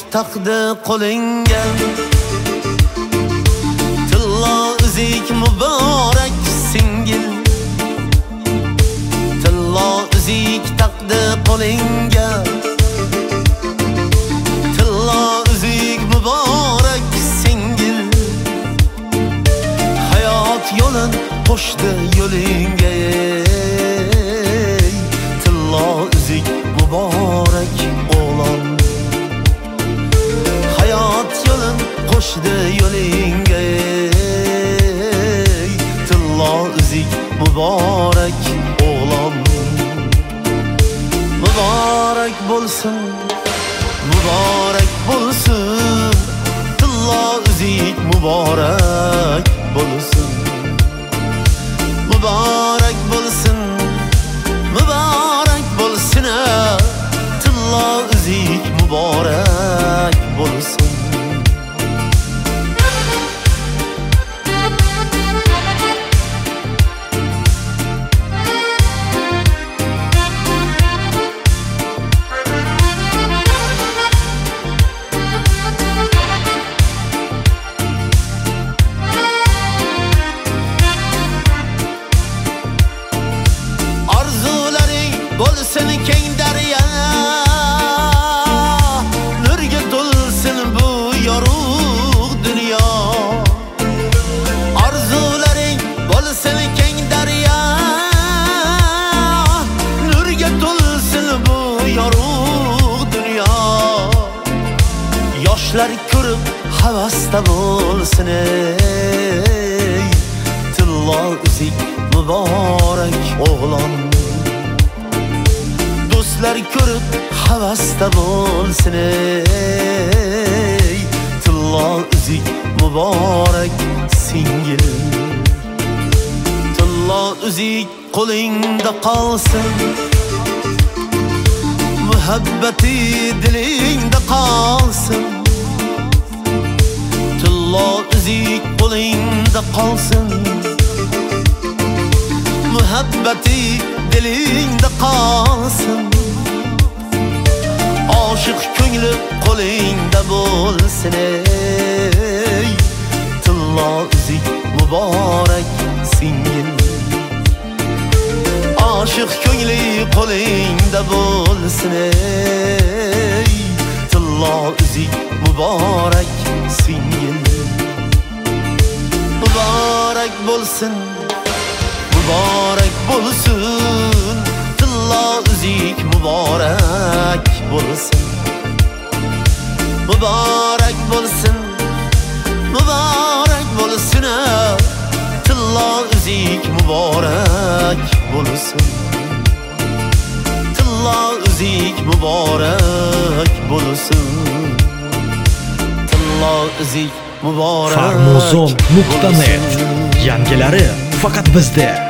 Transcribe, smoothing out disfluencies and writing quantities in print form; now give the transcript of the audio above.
taqdi qo'lingga, tillo uzik muborak singil. Tillo uzik taqdi qo'lingga, tillo uzik muborak singil. Hayot yo'lin qo'shdi yo'lingga, tillo uzik muborak o'g'lon. Hayot yo'lin qo'shdi yo'lingga, tillo uzik muborak o'g'lon. Muborak bo'lsin, muborak bo'lsin, tillo uzik muborak bo'lsin. Muborak bo'lsin, muborak bo'lsin, tillo uzik muborak bo'lsin. Bo'lsin keng daryo, nurga to'lsin bu yorug' dunyo. Orzularing bo'lsin keng daryo, nurga to'lsin bu yorug' dunyo. Yoshlar ko'rib havasda bo'lsin, tillo uzik muborak o'g'lon. Do'stlar ko'rib havasda bo'lsin, tillo uzik muborak singil. Tillo uzik qo'lingda qolsin, muhabbati dilingda qolsin. Tillo uzik qo'lingda qolsin, muhabbati dilingda qolsin. Oshiq ko'ngli qo'lingda bo'lsin, tillo uzik muborak singil. Oshiq ko'ngli qo'lingda bo'lsin, tillo uzik muborak singil. Muborak bo'lsin, muborak bo'lsin, tillo uzik muborak bo'lsin. Muborak bo'lsin, muborak bo'lsin, tillo uzik muborak bo'lsin. Tillo uzik muborak bo'lsin, tillo uzik muborak. Farmozon.net yangilari faqat bizda.